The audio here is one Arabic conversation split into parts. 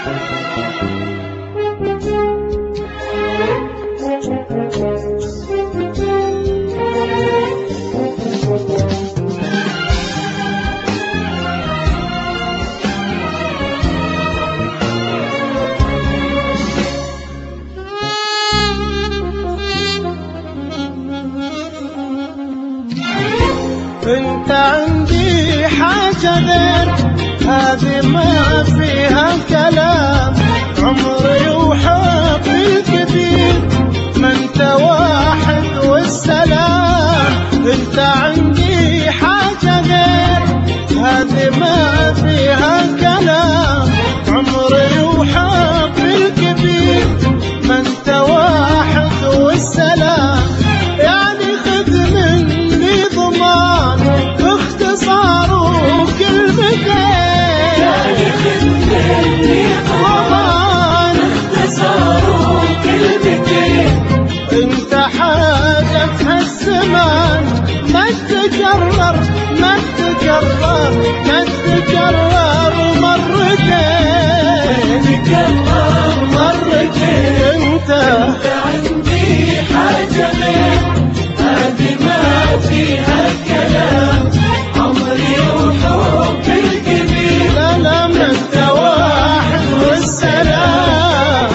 انت عندي حاجة غير هذه ما فيها كلام، عمري وحبي الكبير ما انت واحد والسلام. انت عندي حاجة غير هذه ما فيها كلام، عمري وحبي الكبير ما انت واحد والسلام. يعني خذ مني ضمان باختصار وكلمتين، يعني خذ مني ضمان باختصار وكلمتين. انت حاجة هالزمان ما تتكرر ما تتكرر ما تتكرر مرتين، تتكرر مرتين. انت عندي حاجة غير هذه ما فيها كلام، عمري وحبي الكبير لا لا ما انت واحد والسلام.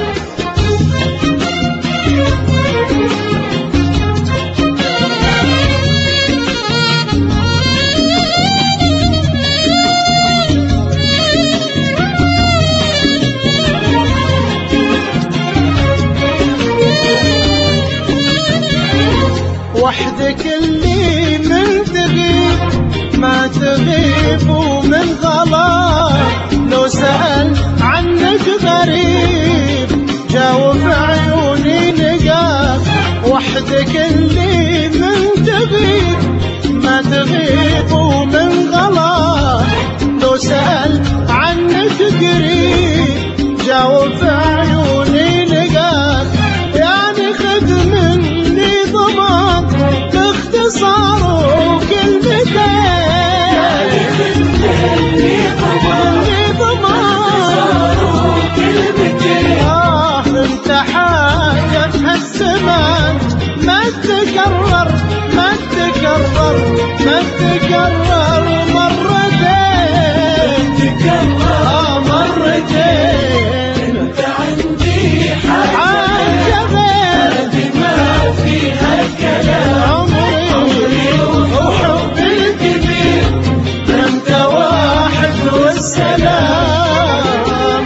وحدك اللي من تغيب ما تغيب ومن غلط، لو سأل عنك غريب جاوب عيوني لقاك. وحدك اللي من تغيب ما تغيب ومن غلط، لو سأل عنك قريب جاوب عيوني لقاك. يعني خذ مني ضمان باختصار وكلمتين، يعني خذ مني ضمان باختصار وكلمتين. انت حاجة هالزمان ما تكرر ما تكرر ما تكرر مرتين، تتكرر مرتين. انت عندي حاجة غير هذه ما فيها كلام، عمري وحبي الكبير انت واحد والسلام.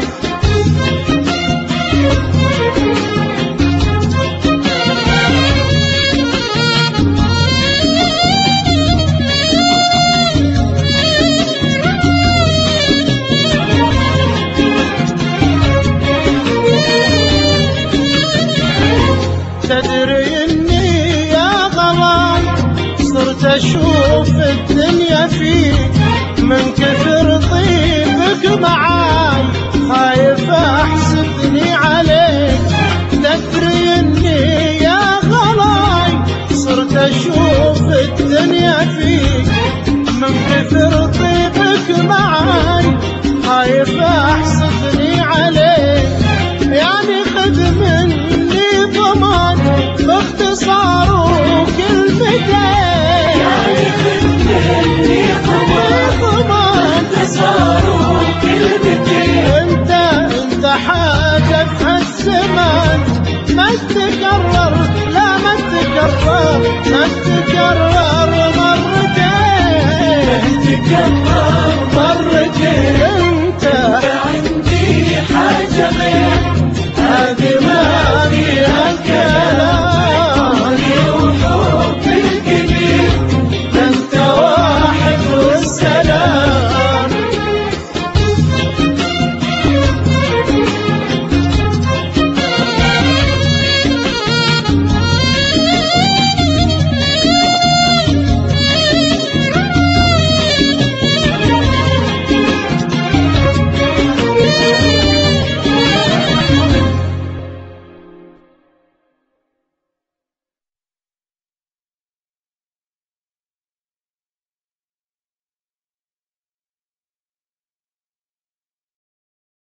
تدري اني يا غلام صرت اشوف الدنيا فيك من كثر طيبك معاي، خايف احسدني عليك. تدري اني يا غلاي صرت اشوف الدنيا فيك من كثر طيبك معاي، خايف احسدني عليك. يعني خذ مني ضمان باختصار وكلمتين، يعني خذ مني ضمان باختصار وكلمتين. انت حاجة هالزمان ما تكرر لا ما تكرر ما تكرر مرتين، تتكرر مرتين.